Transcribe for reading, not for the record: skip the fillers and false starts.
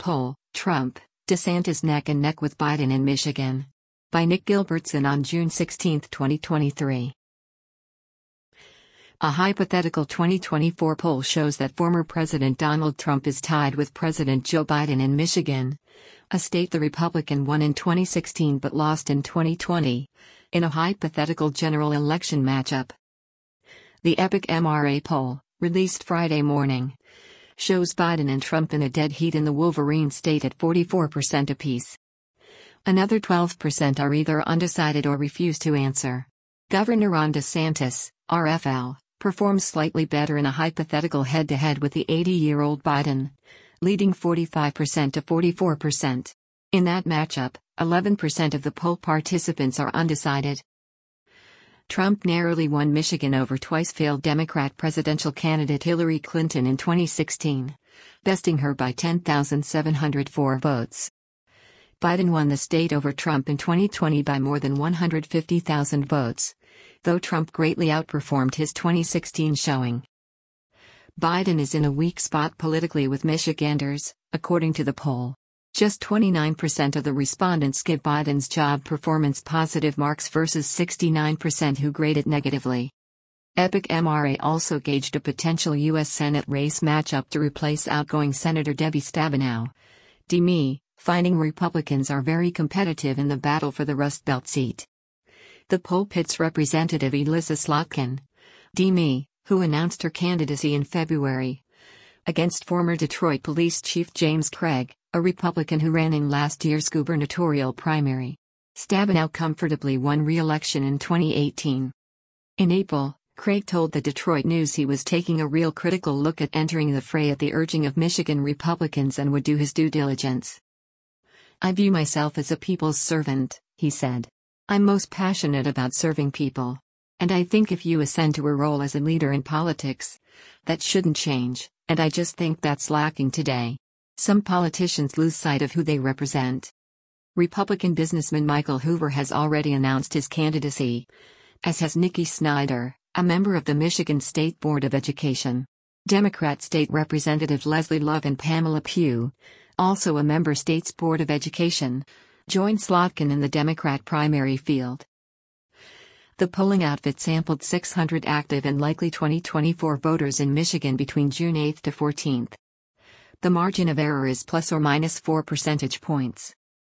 Poll: Trump, DeSantis neck and neck with Biden in Michigan. By Nick Gilbertson on June 16, 2023. A hypothetical 2024 poll shows that former President Donald Trump is tied with President Joe Biden in Michigan, a state the Republican won in 2016 but lost in 2020, in a hypothetical general election matchup. The Epic MRA poll, released Friday morning, shows Biden and Trump in a dead heat in the Wolverine state at 44% apiece. Another 12% are either undecided or refuse to answer. Governor Ron DeSantis, RFL, performs slightly better in a hypothetical head-to-head with the 80-year-old Biden, leading 45% to 44%. In that matchup, 11% of the poll participants are undecided. Trump narrowly won Michigan over twice-failed Democrat presidential candidate Hillary Clinton in 2016, besting her by 10,704 votes. Biden won the state over Trump in 2020 by more than 150,000 votes, though Trump greatly outperformed his 2016 showing. Biden is in a weak spot politically with Michiganders, according to the poll. Just 29% of the respondents give Biden's job performance positive marks versus 69% who grade it negatively. Epic MRA also gauged a potential U.S. Senate race matchup to replace outgoing Senator Debbie Stabenow, DME, finding Republicans are very competitive in the battle for the Rust Belt seat. The poll pits Representative Elissa Slotkin, DME, who announced her candidacy in February, against former Detroit Police Chief James Craig, a Republican who ran in last year's gubernatorial primary. Stabenow comfortably won re-election in 2018. In April, Craig told the Detroit News he was taking a real critical look at entering the fray at the urging of Michigan Republicans and would do his due diligence. "I view myself as a people's servant," he said. "I'm most passionate about serving people. And I think if you ascend to a role as a leader in politics, that shouldn't change, and I just think that's lacking today. Some politicians lose sight of who they represent." Republican businessman Michael Hoover has already announced his candidacy, as has Nikki Snyder, a member of the Michigan State Board of Education. Democrat State Representative Leslie Love and Pamela Pugh, also a member State's Board of Education, joined Slotkin in the Democrat primary field. The polling outfit sampled 600 active and likely 2024 voters in Michigan between June 8 to 14. The margin of error is plus or minus 4 percentage points.